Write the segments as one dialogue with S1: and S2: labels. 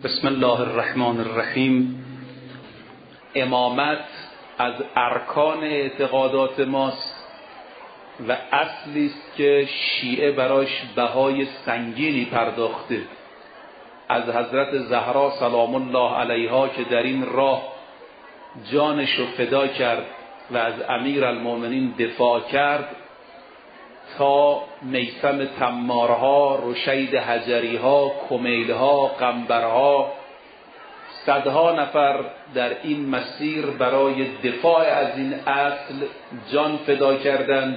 S1: بسم الله الرحمن الرحیم. امامت از ارکان اعتقادات ماست و اصلی است که شیعه براش بهای سنگینی پرداخته. از حضرت زهرا سلام الله علیها که در این راه جانش رو فدا کرد و از امیرالمؤمنین دفاع کرد تا میثم تمارها، رشید حجریها، کمیلها، قنبرها، صدها نفر در این مسیر برای دفاع از این اصل جان فدا کردند.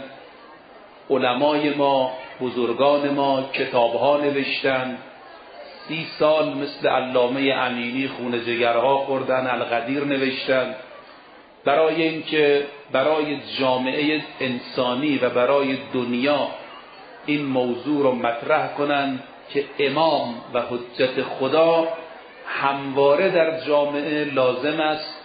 S1: علمای ما، بزرگان ما کتابها نوشتند. 30 سال مثل علامه امینی خون جگرها خوردن، القدیر نوشتند برای اینکه برای جامعه انسانی و برای دنیا این موضوع رو مطرح کنند که امام و حجت خدا همواره در جامعه لازم است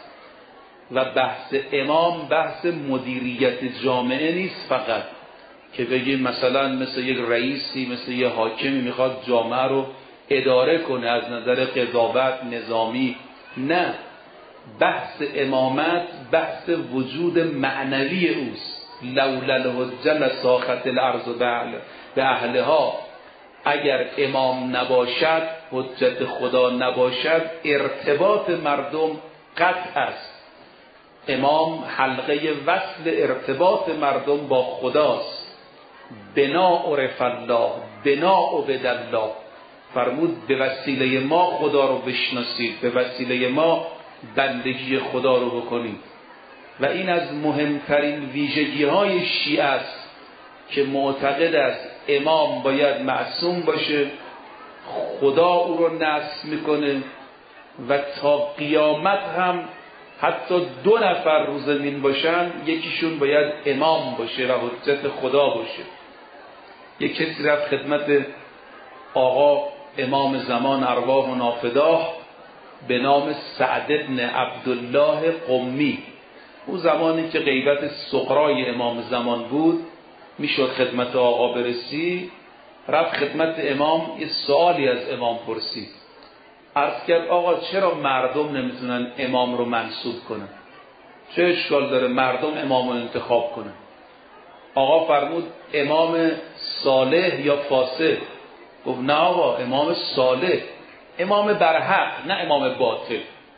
S1: و بحث امام بحث مدیریت جامعه نیست، فقط که بگیم مثلا مثل یک رئیسی، مثل یک حاکمی میخواد جامعه رو اداره کنه از نظر قضاوت نظامی. نه، بحث امامت بحث وجود معنوی اوست. لولا الحجه لساخت الارض به اهلها. اگر امام نباشد، حجت خدا نباشد، ارتباط مردم قطع است. امام حلقه وصل ارتباط مردم با خداست. بنا عرف الله، بنا عبد الله. فرمود به وسیله ما خدا رو بشناسید، به وسیله ما بندگی خدا رو بکنید. و این از مهمترین ویژگی های شیعه است که معتقد است امام باید معصوم باشه، خدا او رو نصب میکنه و تا قیامت هم حتی 2 نفر رو زمین باشن یکیشون باید امام باشه و حجت خدا باشه. یک کسی رفت خدمت آقا امام زمان ارواح و نافداه به نام سعد بن عبدالله قمی. او زمانی که غیبت صغرای امام زمان بود میشد خدمت آقا برسی، رفت خدمت امام، یه سوالی از امام پرسید. عرض کرد آقا چرا مردم نمیتونن امام رو منصوب کنن؟ چه اشکال داره مردم امام رو انتخاب کنن؟ آقا فرمود امام صالح یا فاسد؟ گفت نه آقا، امام صالح، امام برحق، نه امام باطل.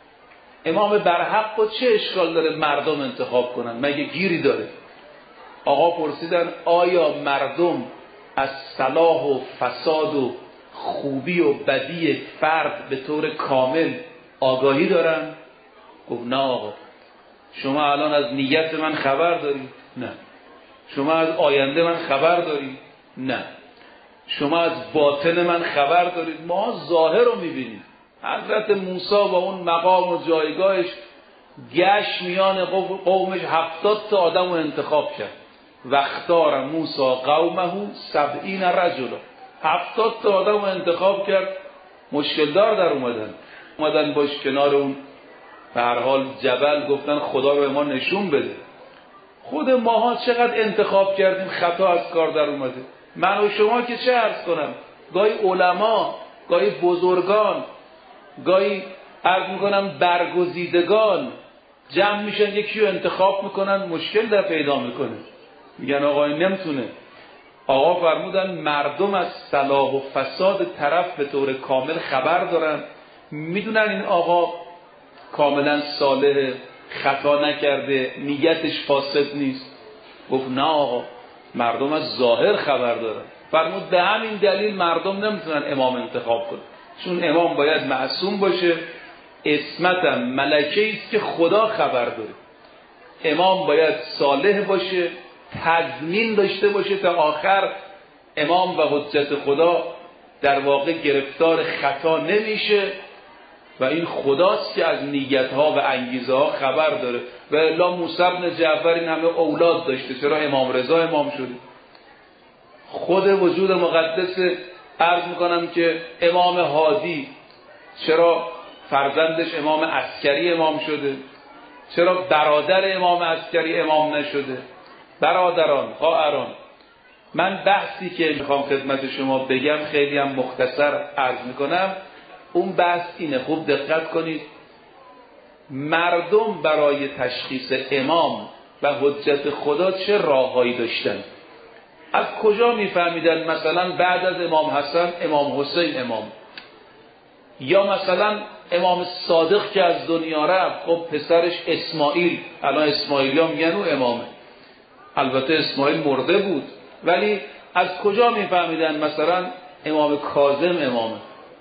S1: امام برحق و چه اشکال داره مردم انتخاب کنن؟ مگه گیری داره؟ آقا پرسیدن آیا مردم از صلاح و فساد و خوبی و بدی فرد به طور کامل آگاهی دارن؟ گفت نه آقا. شما الان از نیت من خبر داری؟ نه. شما از آینده من خبر داری؟ نه. شما از باطن من خبر دارید؟ ما ظاهر رو میبینیم. حضرت موسی با اون مقام و جایگاهش گشت میان قومش 70 تا آدم رو انتخاب کرد. واختار موسی قومه 70 رجلا. 70 تا آدم رو انتخاب کرد. مشکل دار در اومدن باش کنار اون به هر حال جبل، گفتن خدا به ما نشون بده. خود ماها چقدر انتخاب کردیم خطا از کار در اومده. من و شما که چه عرض کنم، گاهی علما، گاهی بزرگان، گاهی عرض میکنم برگزیدگان جمع میشن یکی رو انتخاب میکنن، مشکل در پیدا میکنه، میگن آقا این نمیتونه. آقا فرمودن مردم از صلاح و فساد طرف به طور کامل خبر دارن، میدونن این آقا کاملا صالح، خطا نکرده، نیتش فاسد نیست. گفت نه آقا، مردم از ظاهر خبر دارن. فرمود به همین دلیل مردم نمیتونن امام انتخاب کنن، چون امام باید معصوم باشه، عصمتم ملکه است که خدا خبر داره. امام باید صالح باشه، تضمین داشته باشه تا آخر امام و حجت خدا در واقع گرفتار خطا نمیشه و این خداست که از نیتها و انگیزه ها خبر داره. و الا موسی بن جعفر این همه اولاد داشته، چرا امام رضا امام شده؟ خود وجود مقدس عرض میکنم که امام هادی چرا فرزندش امام عسکری امام شده؟ چرا برادر امام عسکری امام نشده؟ برادران، خواهران، من بحثی که میخوام خدمت شما بگم خیلی هم مختصر عرض میکنم. اون بحث اینه، خوب دقت کنید. مردم برای تشخیص امام و حجت خدا چه راههایی داشتن؟ از کجا میفهمیدن مثلا بعد از امام حسن امام حسین امام، یا مثلا امام صادق که از دنیا رفت خب پسرش اسماعیل، الان اسماعیلی ها میگن او امامه، البته اسماعیل مرده بود، ولی از کجا میفهمیدن مثلا امام کاظم امامه؟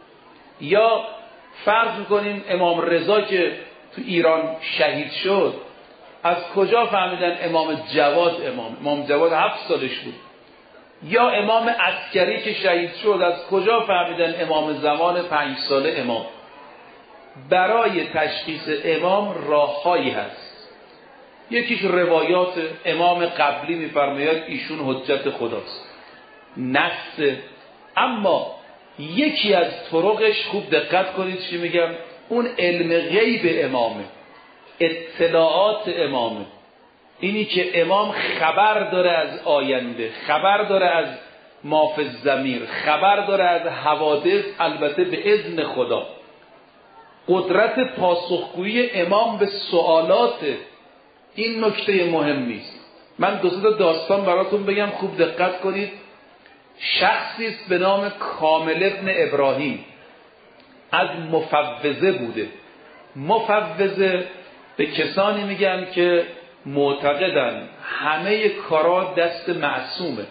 S1: یا فرض میکنیم امام رضا که تو ایران شهید شد، از کجا فهمیدن امام جواد امام؟ امام جواد 7 سالش بود. یا امام عسکری که شهید شد، از کجا فهمیدن امام زمان 5 ساله امام؟ برای تشخیص امام راههایی هست. یکیش روایات امام قبلی میفرماید ایشون حجت خداست، نص. اما یکی از طرقش، خوب دقت کنید چی میگم، اون علم غیب امامه، اطلاعات امامه. اینی که امام خبر داره از آینده، خبر داره از ما فی الضمیر، خبر داره از حوادث، البته به اذن خدا. قدرت پاسخگویی امام به سوالات، این نکته مهمی است. من 2 تا داستان براتون بگم، خوب دقت کنید. شخصی است به نام کامل ابن ابراهیم، از مفوضه بوده. مفوضه به کسانی میگن که معتقدن همه کارا دست معصومه،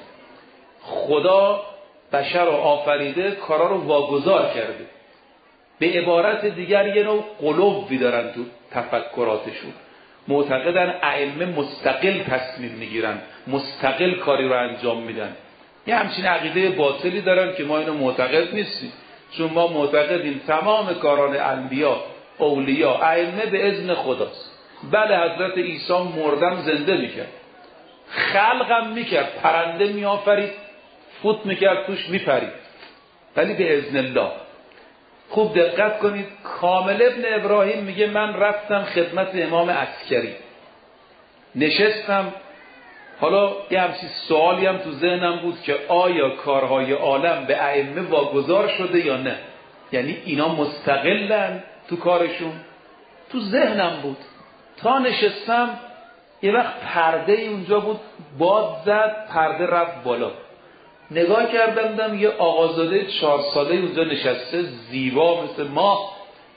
S1: خدا بشر رو آفریده، کارا رو واگذار کرده. به عبارت دیگر یه نوع قلوبی دارن تو تفکراتشون، معتقدن ائمه مستقل تصمیم میگیرن، مستقل کاری رو انجام میدن. یه همچین عقیده باطلی دارن که ما اینو معتقد نیستیم، چون ما معتقدیم تمام کاران انبیا، اولیا، ائمه به اذن خداست. بله حضرت عیسی مردم زنده میکرد، خلقم میکرد، پرنده میآفرید، فوت میکرد توش میپرید، ولی به اذن الله. خوب دقت کنید. کامل ابن ابراهیم میگه من رفتم خدمت امام عسکری، نشستم، حالا یه همچین سوالی هم تو ذهنم بود که آیا کارهای عالم به ائمه واگذار شده یا نه، یعنی اینا مستقلن تو کارشون. تو ذهنم بود تا نشستم، یه وقت پرده اونجا بود، باد زد، پرده رفت بالا، نگاه کردم دیدم یه آقازاده 4 ساله اونجا نشسته، زیبا مثل ماه.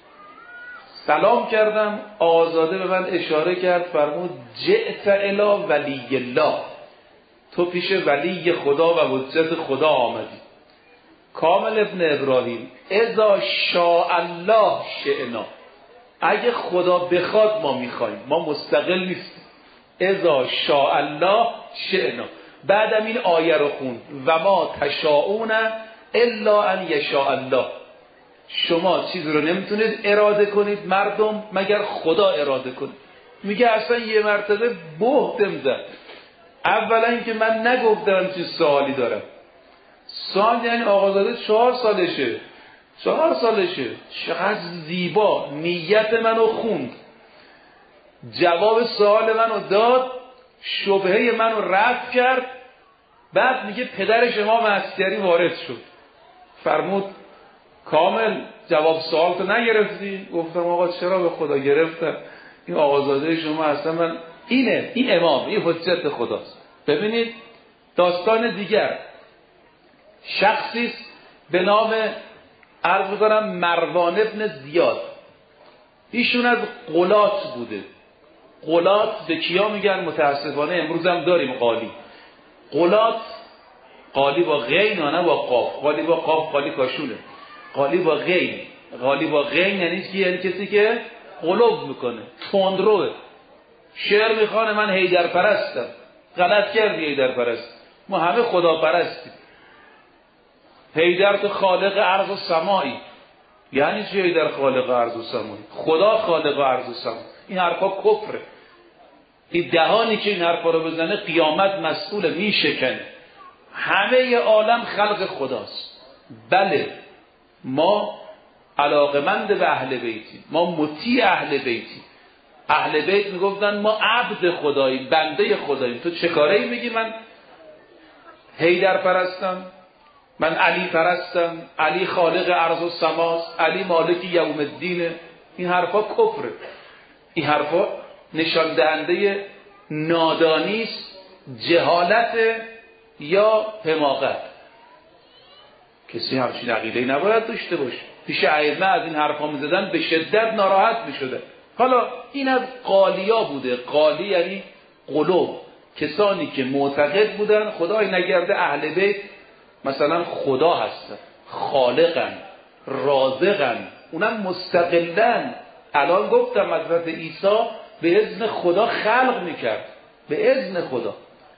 S1: سلام کردم، آقازاده به من اشاره کرد، فرمود جئت الی ولی الله، تو پیش ولی خدا و حجت خدا آمدی. کامل ابن ابراهیم اذا شاء الله شئنا، اگه خدا بخواد ما میخوایم، ما مستقل نیستیم. اذا شاء الله شئنا. بعدم این آیه رو خوند و ما تشاءون الا ان یشاء الله، شما چیزی رو نمیتونید اراده کنید مردم مگر خدا اراده کنه. میگه اصلا یه مرتبه بهتم زد. اولا که من نگفتم چه سوالی دارم، سوال یعنی آقازاده 4 سالشه، 4 سالشه، چقدر زیبا نیت منو خوند، جواب سوال منو داد، شبهه منو رفع کرد. بعد میگه پدرش امام عسکری وارد شد، فرمود کامل جواب سوال تو نگرفتی؟ گفتم آقا چرا به خدا گرفتم، این آقازاده شما اصلا من اینه، این امام، این حجت خداست. ببینید داستان دیگر، شخصی به نام عرض کنم مروان ابن زیاد، ایشون از قلات بوده. قلات به کیا میگن؟ متاسفانه امروز هم داریم قالی. قلات، قالی با غین نه با قاف، قالی با قاف قالی کاشونه، قالی با غین. قالی با غین یعنی کسی که قلوب میکنه، تندروه، شعر میخوانه من حیدر پرستم. غلط کردی حیدر پرست، ما همه خدا پرستیم. حیدر تو خالق ارض و سمایی، یعنی چی حیدر خالق ارض و سمایی؟ خدا خالق ارض و سمایی. این حرفا کفره. این دهانی که این حرفا رو بزنه قیامت مسئول میشکنه. همه عالم خلق خداست. بله ما علاقمند به اهل بیتیم، ما مطیع اهل بیتیم. اهل بیت میگفتن ما عبد خداییم، بنده خداییم. تو چه کاری میگی من حیدر پرستم؟ من علی پرستم، علی خالق ارض و سماست، علی مالک یوم الدینه. این حرفا کفره. این حرفا نشان دهنده نادانی است، جهالت یا حماقت. کسی همچین عقیده‌ای نباید داشته باشه. پیش ائمه از این حرفا می‌زدن به شدت ناراحت می‌شده. حالا این از قالیا بوده. قالی یعنی قلوب، کسانی که معتقد بودن خدای نگرده اهل بیت مثلا خدا هستن، خالقن، رازقن، اونم مستقلن. الان گفتم حضرت عیسی به اذن خدا خلق میکرد، به اذن خدا.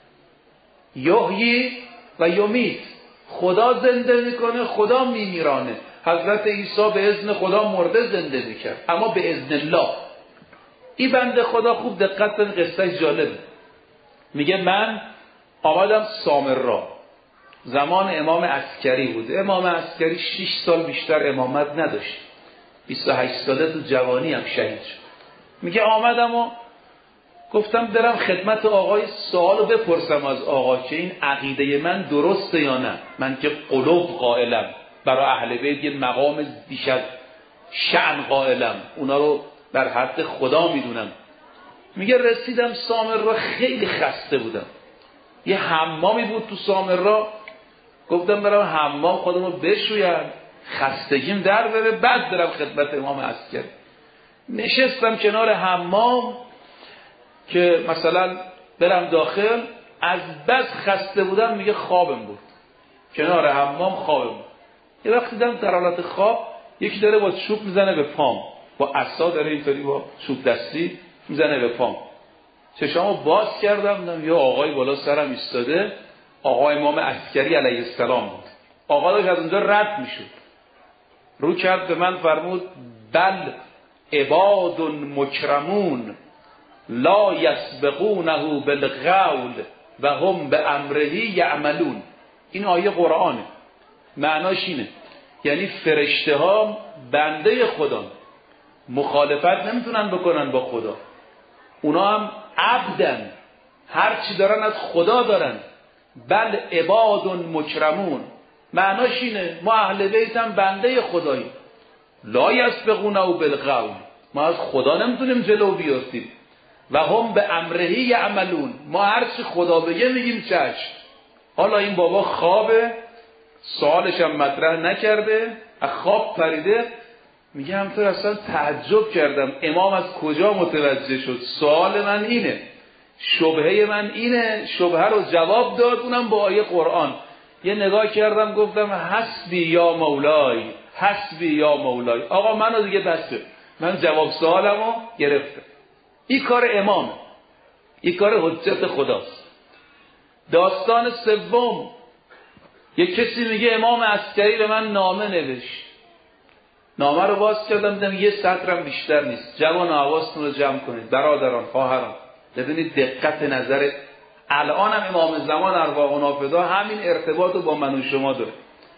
S1: یحیی و یمیت، خدا زنده میکنه، خدا میمیرانه. حضرت عیسی به اذن خدا مرده زنده میکرد، اما به اذن الله. این بنده خدا خوب دقت کنید، قصه جالبه. میگه من آمدم سامرا، زمان امام عسکری بود. امام عسکری 6 سال بیشتر امامت نداشت، 28 ساله تو جوانی هم شهید شد. میگه آمدم و گفتم برم خدمت آقای سوالو بپرسم از آقا که این عقیده من درسته یا نه. من که قلوب قائلم، برای اهل بیت یه مقام بیش از شأن قائلم، اونا رو در حد خدا میدونم. میگه رسیدم سامرا، خیلی خسته بودم. یه حمامی بود تو سامرا، گفتم برم حمام خودمو بشویم، خستگیم در بره، بعد برم خدمت امام عسکری. نشستم کنار حمام که مثلا برم داخل، از بس خسته بودم میگه خوابم بود، کنار حمام خوابم بود. یه وقت دیدم در حالت خواب یکی داره با چوب میزنه به پام، با عصا داره اینطوری با چوب دستی میزنه به پام. چشامو باز کردم، دیدم یه آقای بالا سرم ایستاده، آقا امام عسکری علیه السلام بود. آقا داشت از اونجا رد میشد، رو کرد به من فرمود بل عباد مکرمون لا یسبقونه بالقول و هم به امره یعملون. این آیه قرآنه، معناش اینه یعنی فرشته ها بنده خدا، مخالفت نمیتونن بکنن با خدا. اونا هم عبدن، هر چی دارن از خدا دارن. بل عباد مکرمون، معناش اینه ما اهل بیت هم بنده خداییم. لا یسبقونه بالقول، ما از خدا نمیتونیم جلو بیافتیم. و هم به امره یعملون، ما هر چی خدا بگه میگیم چشم. حالا این بابا خوابه، سوالش هم مطرح نکرده، از خواب پریده. میگه همطور اصلا تعجب کردم امام از کجا متوجه شد. سوال من اینه، شبهه من اینه، شبهه رو جواب داد، اونم با آیه قرآن. یه نگاه کردم گفتم حسبی یا مولای، حسبی یا مولای. آقا منو دیگه بسه، من جواب سوالمو گرفتم. این کار امامه، این کار حجت خداست. داستان سوم، یک کسی میگه امام عسکری به من نامه نوشت. نامه رو باز کردم دیدم یه سطرم بیشتر نیست. جوان حواستون رو جمع کنید، برادران، خواهران، ببینید دقت نظر. الان هم امام زمان ارواح فدا همین ارتباط رو با من و شما داره.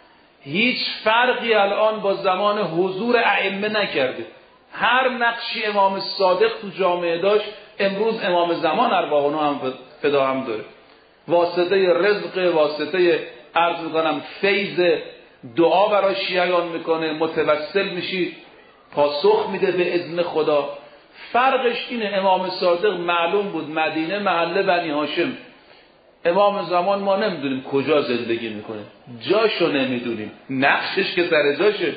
S1: هیچ فرقی الان با زمان حضور ائمه نکرده. هر نقشی امام صادق تو جامعه داشت، امروز امام زمان ارواح فدا هم داره. واسطه رزق، واسطه عرض میکنم فیض دعا برای شیعیان میکنه، متوسل میشی، پاسخ میده به اذن خدا. فرقش اینه امام صادق معلوم بود مدینه محله بنی هاشم. امام زمان ما نمیدونیم کجا زندگی میکنه، جاشو نمیدونیم، نقشش که سر جاشه،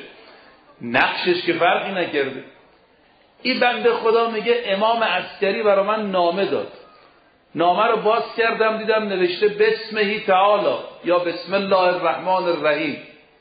S1: نقشش که فرقی نکرده. این بنده خدا میگه امام عسکری برای من نامه داد. نامه رو باز کردم دیدم نوشته بسمه تعالی یا بسم الله الرحمن الرحیم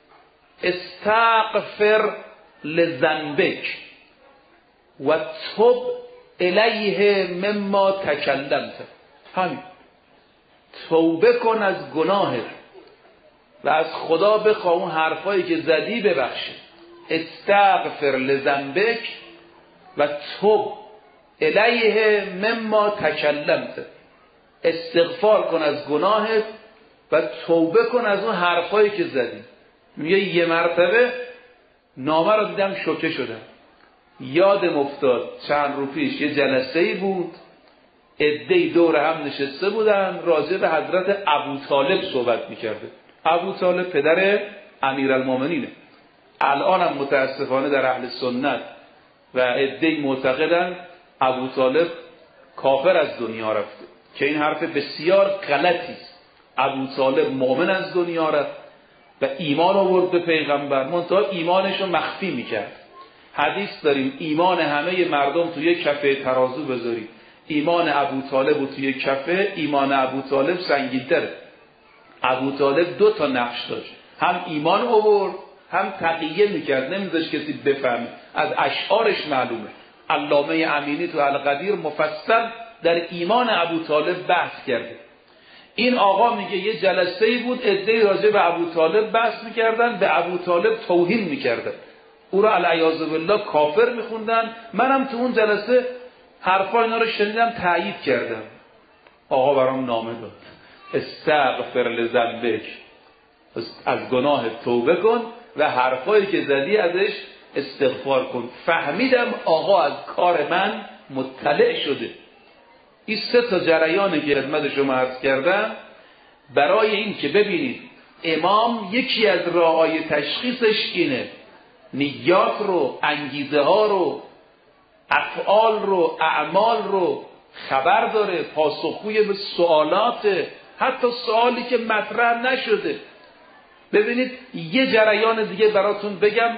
S1: استغفر لذنبک و توب الیه مما تکلمت. همین، توبه کن از گناهت و از خدا بخواه اون حرفایی که زدی ببخشه. استغفر لذنبک و توب الیه مما تکلمت، استغفار کن از گناهت و توبه کن از اون حرفایی که زدی. میگه یه مرتبه نامه رو دیدم شوکه شدم، یادم افتاد چند روز پیش یه جلسه‌ای بود، عده‌ای دور هم نشسته بودن راجع به حضرت ابوطالب صحبت میکرده. ابو طالب پدر امیرالمومنینه. الان هم متاسفانه در اهل سنت و عده‌ای معتقدن ابو طالب کافر از دنیا رفته، که این حرف بسیار غلطی است. ابو طالب مؤمن از دنیا رفت و ایمان آورد به پیغمبر، منتها ایمانش رو مخفی میکرد. حدیث داریم ایمان همه مردم توی کفه ترازو بذارید، ایمان ابو طالب رو توی کفه، ایمان ابو طالب سنگین‌تره. ابو طالب 2 تا نقش داشت، هم ایمان آورد هم تقیه میکرد، نمیذاشت کسی بفهمه. از اشعارش معلومه. علامه امینی تو القدیر مفصل در ایمان ابو طالب بحث کرده. این آقا میگه یه جلسه‌ای بود، عده‌ای راجع به ابو طالب بحث میکردن، به ابو طالب توهین میکردن، او را العیاذ بالله کافر میخوندن. منم تو اون جلسه حرفا اینا رو شنیدم، تایید کردم. آقا برام نامه داد، استغفر لذنبک، از گناه توبه کن و حرفایی که زدی ازش استغفار کن. فهمیدم آقا از کار من مطلع شده. این 3 تا جریانی که خدمت شما عرض کردم برای این که ببینید امام یکی از راه‌های تشخیصش اینه، نیات رو، انگیزه ها رو، افعال رو، اعمال رو خبر داره، پاسخگوی به سوالات، حتی سوالی که مطرح نشده. ببینید یه جریان دیگه براتون بگم.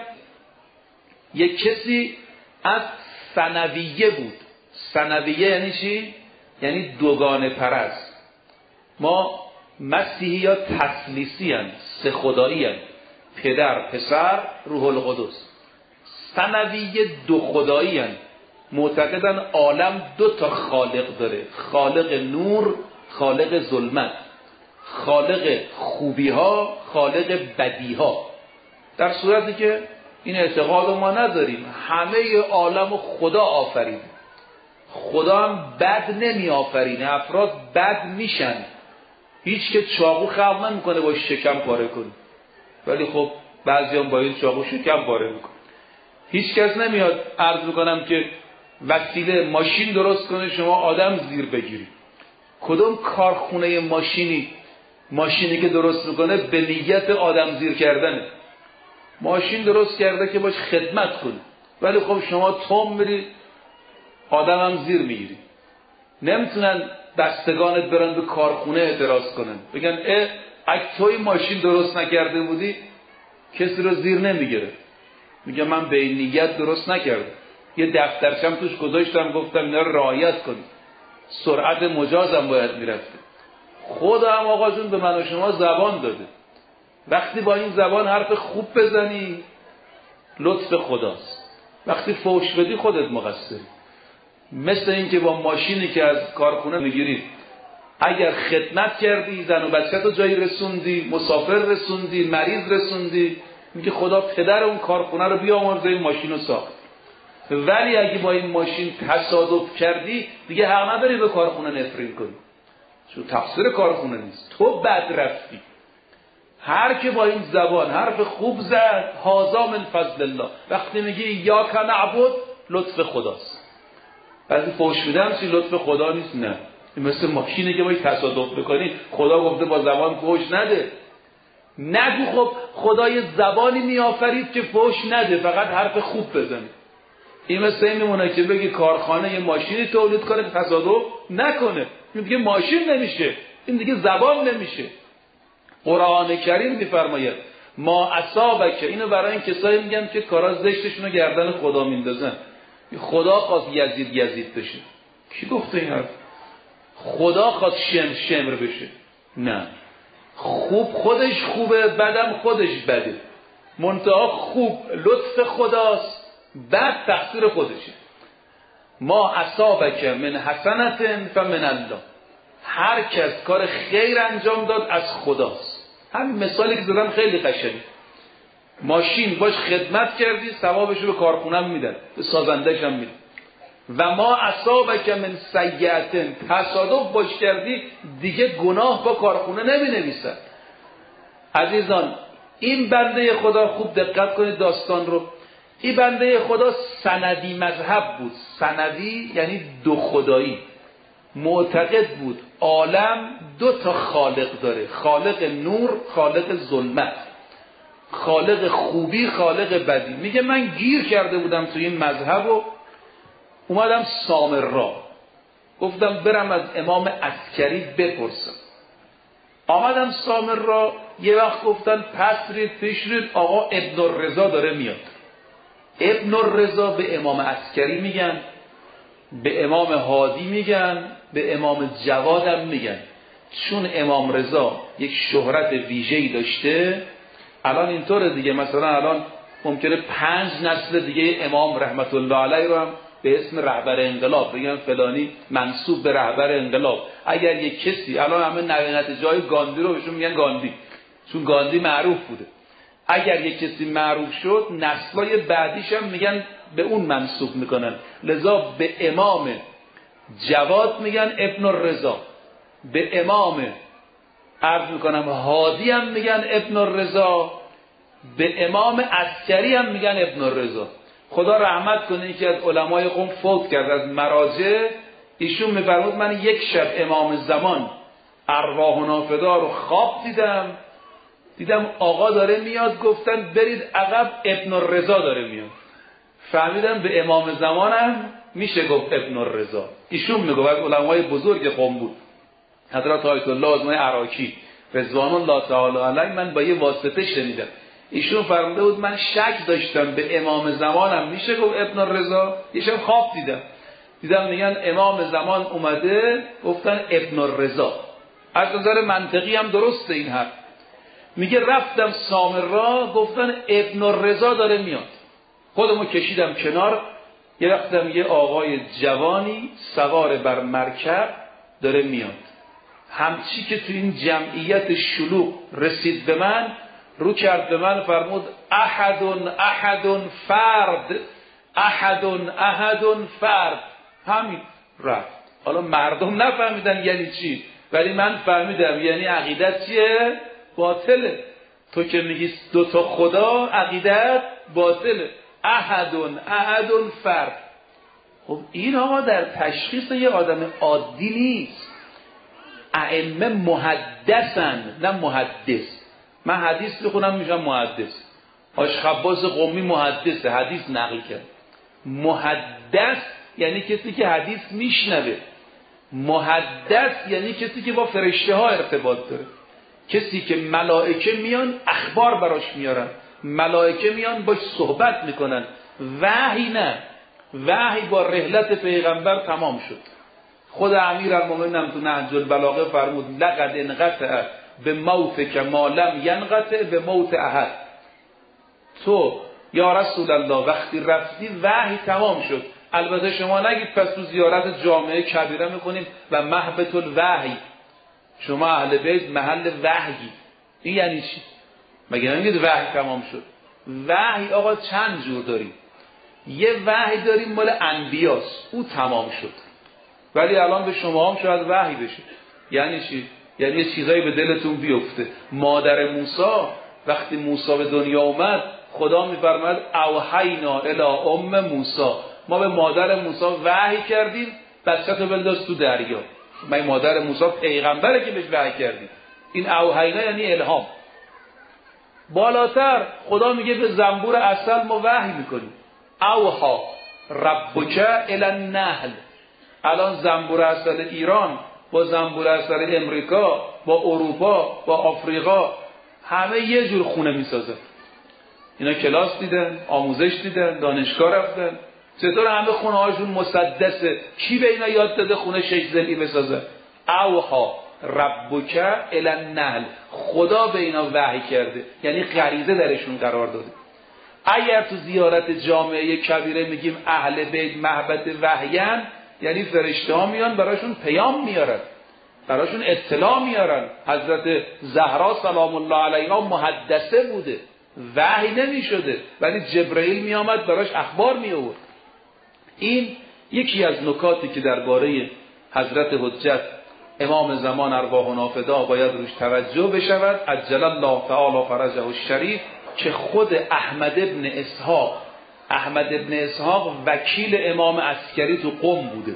S1: یک کسی از ثنویه بود. ثنویه یعنی چی؟ یعنی دوگانه پرست. ما مسیحی یا تثلیثی هستند، 3 خدایی هستند، پدر، پسر، روح القدس. ثنویه 2 خدایی هستند، معتقدن عالم 2 تا خالق داره، خالق نور، خالق ظلمت، خالق خوبی ها، خالق بدی ها. در صورتی که این اعتقاد ما نداریم، همه عالم خدا آفرید. خدا هم بد نمی آفرینه، افراد بد میشن. هیچ که چاقو خلق نمیکنه با شکم پاره کنه، ولی خب بعضی هم با این چاقو شکم پاره میکنه. هیچ کس نمیاد عرض میکنم که وسیله ماشین درست کنه شما آدم زیر بگیری. کدوم کارخونه ماشینی که درست میکنه به نیت آدم زیر کردنه؟ ماشین درست کرده که باش خدمت کنه، ولی خب شما توم میری آدم هم زیر میگیری. نمیتونن دستگانت برن به کارخونه اعتراض کنن، بگن اگه توی ماشین درست نکرده بودی کسی رو زیر نمیگیره. میگه من به این نیت درست نکردم، یه دفترچم توش گذاشتم گفتم اینا رو رعایت کنید، سرعت مجازم باید میرفته. خدا هم آقا جون به من و شما زبان داده، وقتی با این زبان حرف خوب بزنی لطف خداست، وقتی فوش بدی خودت مقصری. مثل این که با ماشینی که از کارخونه میگیرید، اگر خدمت کردی، زن و بچه‌تو جایی رسوندی، مسافر رسوندی، مریض رسوندی، میگه خدا پدر اون کارخونه رو بیامرزه این ماشین رو ساخت. ولی اگه با این ماشین تصادف کردی دیگه حق نداری به کارخونه نفرین کنی، چون تقصیر کارخونه نیست، تو بد رفتی. هر که با این زبان حرف خوب زد، هذا من فضل الله. وقتی میگی یا کن عبد، لطف خداست. بعضی فوش میدن چی لطف خدا نیست؟ نه، این مثل ماشینی که باید تصادف بکنی، خدا گفته با زبان فوش نده. نگو خب خدای زبانی میآفرید که فوش نده، فقط حرف خوب بزنی. این مثل این میمونه که بگی کارخانه یه ماشینی تولید کنه تصادف نکنه، این دیگه ماشین نمیشه، این دیگه زبان نمیشه. قرآن کریم میفرماید ما اصابک، اینو برای این کسایی میگن که کارا زشتشونو گردن خدا میندازن. خدا خواست یزید بشه؟ کی گفته این حرف؟ خدا خواست شمر بشه؟ نه، خوب خودش خوبه، بدم خودش بده. منتها خوب لطف خداست، بد تقصیر خودشه. ما اصابک من حسنة فمن الله، هر کس کار خیر انجام داد از خداست. همین مثالی که زدم خیلی قشنگه. ماشین باش خدمت کردی، ثوابشو به کارخونم میدن، به سازندش هم میدن. و ما اصابک من سیئة، تصادف باش کردی دیگه گناه با کارخونه نمینویسن. عزیزان این بنده خدا خوب دقت کنید داستان رو. این بنده خدا سندی مذهب بود. سندی یعنی 2 خدایی. معتقد بود عالم دو تا خالق داره، خالق نور، خالق ظلمت، خالق خوبی، خالق بدی. میگه من گیر کرده بودم توی این مذهب و اومدم سامرا، گفتم برم از امام عسکری بپرسم. آمدم سامرا، یه وقت گفتن پس رید پیش رید، آقا ابن الرضا داره میاد. ابن الرضا به امام عسکری میگن، به امام هادی میگن، به امام جواد هم میگن، چون امام رضا یک شهرت ویژه‌ای داشته. الان اینطوره دیگه، مثلا الان ممکنه 5 نسل دیگه امام رحمت الله علیه رو هم به اسم رهبر انقلاب بگن فلانی منسوب به رهبر انقلاب. اگر یک کسی الان همه نوینت جای گاندی رو بهشون میگن گاندی، چون گاندی معروف بوده. اگر یک کسی معروف شد نسلای بعدیش هم میگن به اون منسوب میکنن. لذا به امام جواد میگن ابن الرضا، به امام عرض میکنم هادی هم میگن ابن الرضا، به امام عسکری هم میگن ابن الرضا. خدا رحمت کنه که از علمای قوم فوت کرد، از مراجع. ایشون میفرمود من یک شب امام زمان ارواحنا فدا رو خواب دیدم آقا داره میاد، گفتن برید عقب ابن الرضا داره میاد. فهمیدم به امام زمانم میشه گفت ابن الرضا. ایشون میگه از علمای بزرگ قوم بود، حضرت آیت الله آزمای عراقی رضوان الله تعالی علیه. من با یه واسطه شنیدم، ایشون فرموده بود من شک داشتم به امام زمانم میشه گفت ابن الرضا. یه شب خواب دیدم میگن امام زمان اومده، گفتن ابن الرضا. از نظر منطقی هم درسته این حرف. میگه رفتم سامرا، گفتن ابن الرضا داره میاد. خودمو کشیدم کنار، یه وقتم یه آقای جوانی سوار بر مرکب داره میاد. همچی که تو این جمعیت شلوغ رسید به من، رو کرد به من، فرمود احد فرد، احد فرد. همین رفت. حالا مردم نفهمیدن یعنی چی، ولی من فهمیدم یعنی عقیدت چیه؟ باطله. تو که میگی دو تا خدا، عقیدت باطله. احد فرد. خب این آقا در تشخیص یه آدم عادی نیست. ائمه محدثن، نه محدث. من حدیث بخونم میشم محدث. آشخباز قومی محدثه، حدیث نقل کرد. محدث یعنی کسی که حدیث میشنوه. محدث یعنی کسی که با فرشته ها ارتباط داره، کسی که ملائکه میان اخبار براش میارن، ملائکه میان باش صحبت میکنن. وحی نه، وحی با رحلت پیغمبر تمام شد. خود امیرالمومنین تو نهج البلاغه فرمود لقد انقطع به موت که ما لم ینقطع به موت احد. تو یا رسول الله وقتی رفتی وحی تمام شد. البته شما نگید پس تو زیارت جامعه کبیره میکنیم و محبت الوحی، شما اهل بیت محل وحی. این یعنی چی؟ مگه نمیگید وحی تمام شد؟ وحی آقا چند جور داریم. یه وحی داریم مال انبیاست، او تمام شد، ولی الان به شما هم شاید وحی بشه. یعنی چی؟ یعنی یه چیزایی به دلتون بیفته. مادر موسی وقتی موسی به دنیا اومد، خدا میفرماید اوحینا الی ام موسی، ما به مادر موسی وحی کردیم بچه‌تو بنداز تو دریا. من مادر موسی پیغمبره که بهش وحی کردیم. این اوحینا یعنی الهام. بالاتر خدا میگه به زنبور عسل ما وحی میکنیم. اوحا ربک الی النحل. الان زنبور عسل ایران با زنبور عسل امریکا با اروپا با آفریقا همه یه جور خونه میسازن. اینا کلاس دیدن، آموزش دیدن، دانشگاه رفتن. چطور همه خونه هاشون مسدسه؟ کی به اینا یاد داده خونه شیخ زلی بسازن؟ اوحا ربک الی النحل. خدا به اینا وحی کرده، یعنی غریزه درشون قرار داده. اگر تو زیارت جامعه کبیره میگیم اهل بیت محبت وحیان، یعنی فرشته ها میان براشون پیام میارن، براشون اطلاع میارن. حضرت زهرا سلام الله علیها محدثه بوده، وحی نمیشده، ولی جبرئیل میامد براش اخبار میآورد. این یکی از نکاتی که درباره حضرت حجت امام زمان ارواحنا فدا باید روش توجه بشود. عجل الله تعالی فرجه الشریف، که خود احمد ابن اسحاق وکیل امام عسکری تو قم بوده.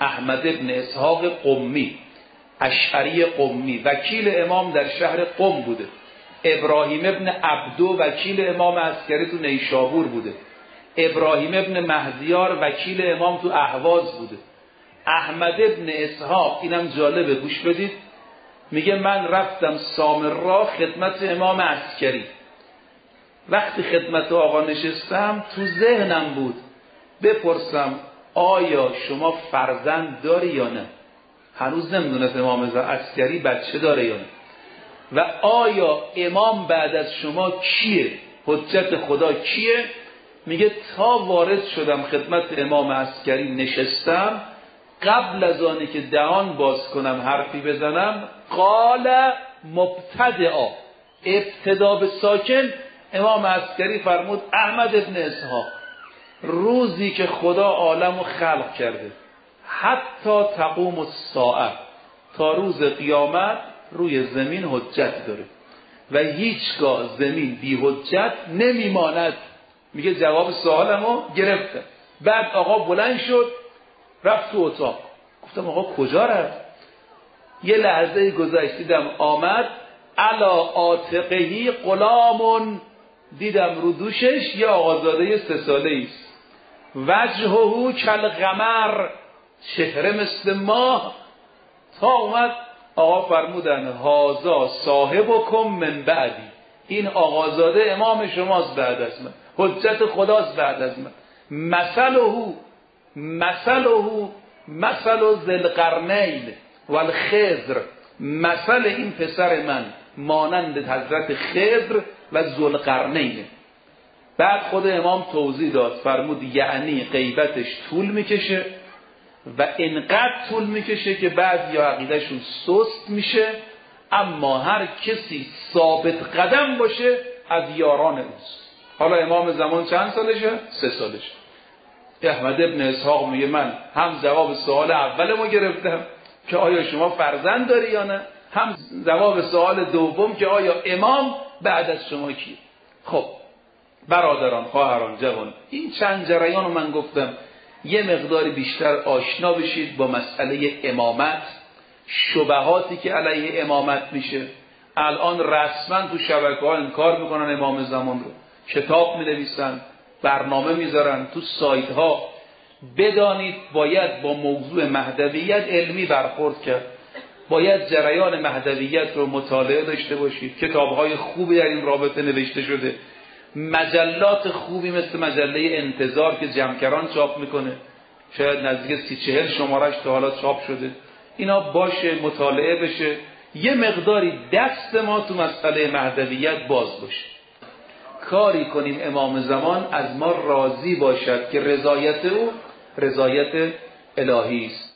S1: احمد ابن اسحاق قمی، اشعری قمی، وکیل امام در شهر قم بوده. ابراهیم ابن عبدو وکیل امام عسکری تو نیشابور بوده. ابراهیم ابن مهدیار وکیل امام تو اهواز بوده. احمد ابن اسحاق، اینم جالبه گوش بدید، میگه من رفتم سامرا خدمت امام عسکری. وقتی خدمت آقا نشستم تو ذهنم بود بپرسم آیا شما فرزند داری یا نه؟ هنوز نمیدونست امام عسکری بچه داره یا نه. و آیا امام بعد از شما کیه؟ حجت خدا کیه؟ میگه تا وارد شدم خدمت امام عسکری نشستم، قبل از آنی که دهان باز کنم حرفی بزنم، قال مبتدعا، ابتدا به ساکن، امام عسکری فرمود احمد ابن اسحاق، روزی که خدا عالم رو خلق کرده حتی تقوم الساعه، تا روز قیامت روی زمین حجت داره و هیچگاه زمین بی حجت نمیماند. میگه جواب سوالمو گرفتم. بعد آقا بلند شد رفت تو اتاق. گفتم آقا کجا رفت؟ یه لحظه گذشت دیدم آمد، علا عاتقهی غلام، دیدم رو دوشش یه آقازاده 3 ساله است. وجهه کالقمر، چهره مثل ماه. تا اومد آقا فرمودن هازا صاحبکم من بعدی، این آقازاده امام شماست بعد از من، حجت خداست بعد از من. مثل ذی القرنین و الخضر، مثل این پسر من مانند حضرت خضر و ذوالقرنین. بعد خود امام توضیح داد، فرمود یعنی غیبتش طول میکشه و اینقدر طول میکشه که بعد یا عقیدهشون سست میشه، اما هر کسی ثابت قدم باشه از یاران اوست. حالا امام زمان چند سالشه؟ 3 سالشه. احمد ابن اسحاق میگه من هم جواب سوال اول ما گرفتم که آیا شما فرزند داری یا نه، هم جواب سوال دوم که آیا امام بعد از شما کیه. خب برادران، خواهران، جوان، این چند جریان رو من گفتم یه مقداری بیشتر آشنا بشید با مسئله امامت، شبهاتی که علیه امامت میشه. الان رسما تو شبکه‌ها انکار میکنن امام زمان رو، کتاب مینویسن، برنامه میذارن تو سایت ها. بدانید باید با موضوع مهدویت علمی برخورد کرد، باید جریان مهدویت رو مطالعه داشته باشید. کتاب‌های خوبی در این رابطه نوشته شده، مجلات خوبی مثل مجله انتظار که جمکران چاپ میکنه، شاید نزدیک 30-40 شمارش تا حالا چاپ شده. اینا باشه، مطالعه بشه، یه مقداری دست ما تو مسئله مهدویت باز باشه، کاری کنیم امام زمان از ما راضی باشد که رضایت او رضایت الهی است.